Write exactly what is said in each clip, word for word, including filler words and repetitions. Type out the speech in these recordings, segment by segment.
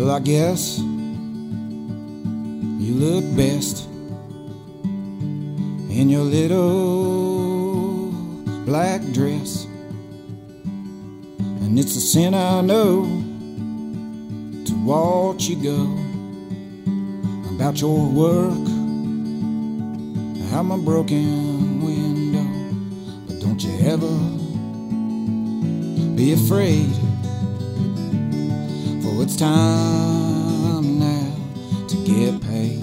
Well, I guess you look best in your little black dress, and it's a sin I know to watch you go about your work. I'm a broken window, but don't you ever be afraid, for it's time now to get paid.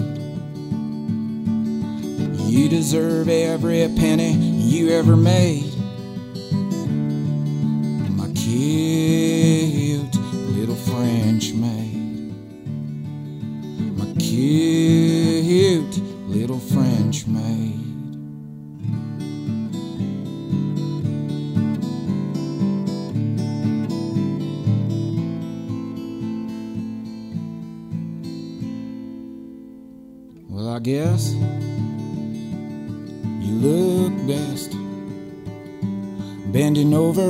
You deserve every penny you ever made, my cute little French maid, my cute little French maid. Well, I guess you look best bending over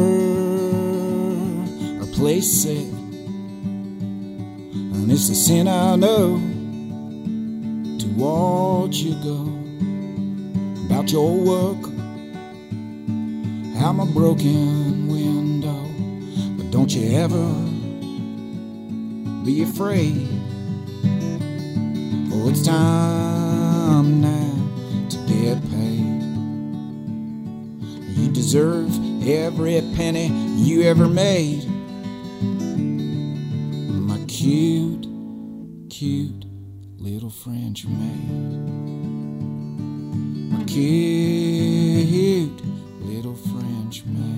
a place set, and it's a sin I know to watch you go about your work. I'm a broken window, but don't you ever be afraid, for it's time now to get paid. You deserve every penny you ever made, my cute, cute little French maid, my cute little French maid.